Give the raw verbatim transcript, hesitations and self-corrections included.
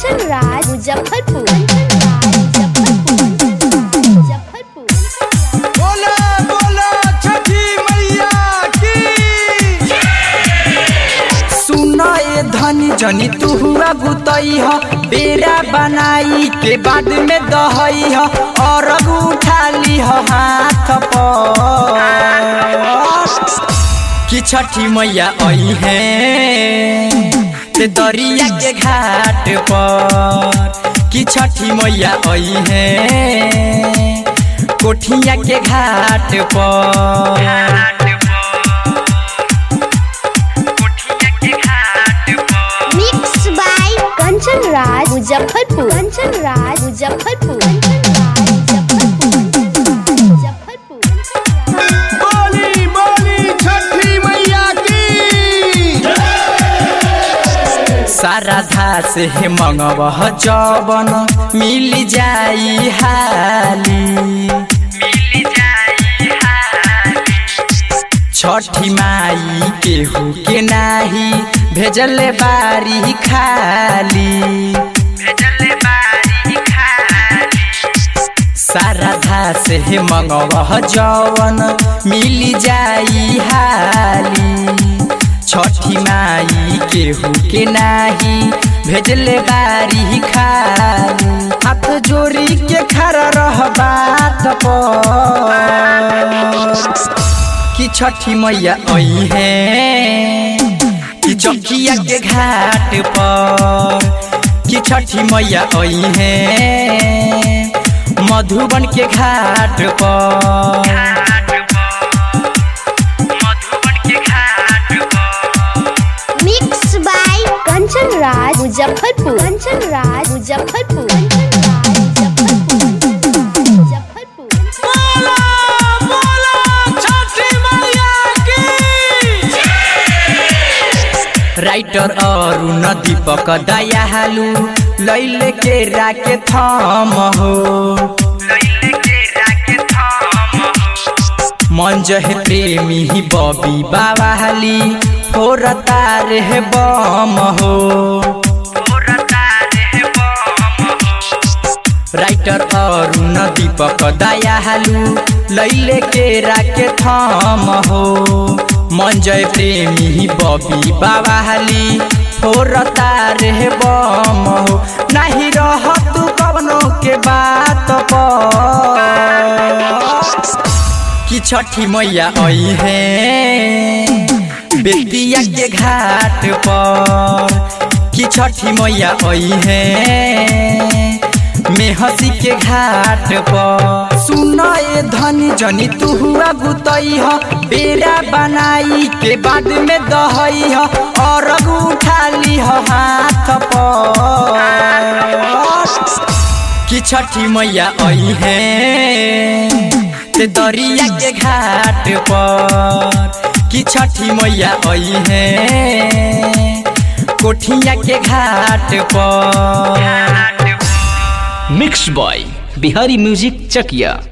कंचन राज मुजफ्फरपुर। बोला बोला छठी मैया की। सुना ए धनी जनी तू हुआ गुतई ह बेरा बनाई के बाद में दहई ह और उठा ली ह हाथ पर कि छठी मैया आई है ते दरिया के घाट पर कि छठी मैया आई है कोठिया के घाट पर। Mix by Kanchan Raj Muzaffarpur. कंचन राज मुजफ्फरपुर। बोली बोली छठी मैया की। सारा धा से मंगवह जवन मिल जाई हाली। छठी माई केहू के नाही भेजले बारी खाली। सारा धा से मंगवह जवन मिल जाई हाली। छठी माई केहू के नाही भेजले बारी खाली। हाथ जोड़ी के खड़ा रह बात पर कि छठी मैया आई है कि चौकिया के घाट पर कि छठी मैया आई है मधुबन के घाट पर। Mix by Kanchan Raj Muzaffarpur. Kanchan Raj Muzaffarpur. Writer और दीपक दयालु लैले के राके थम हो। मंज है प्रेमी ही बबी बावाली फोर तारे है बम हो। राइटर और दीपक दयालु लैले के राके थम हो। मंजय प्रेमी ही बबी बावाली फोर तारे बम हो। नहीं रह तू कवनों के बात पर कि छठी मैया आई है बेतिया के घाट पर कि छठी मैया आई है मेहसी के घाट पर। सुना ए धनी जनी तू हुआ गुतई ह बेरा बनाई के बाद में दहई ह और उठा ली ह हाथ पर कि छठी मैया आई है ते दरिया के घाट पर कि छठी मैया आई है कोठिया के घाट पर। मिक्स बॉय बिहारी म्यूजिक चकिया।